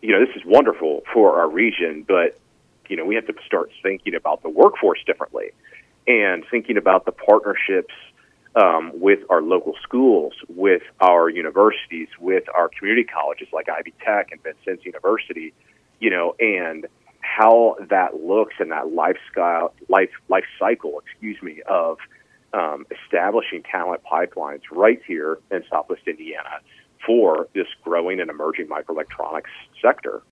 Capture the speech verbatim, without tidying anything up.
you know, this is wonderful for our region, but, you know, we have to start thinking about the workforce differently and thinking about the partnerships um, with our local schools, with our universities, with our community colleges like Ivy Tech and Vincennes University, you know, and how that looks in that life, sky, life, life cycle, excuse me, of um, establishing talent pipelines right here in Southwest Indiana for this growing and emerging microelectronics sector.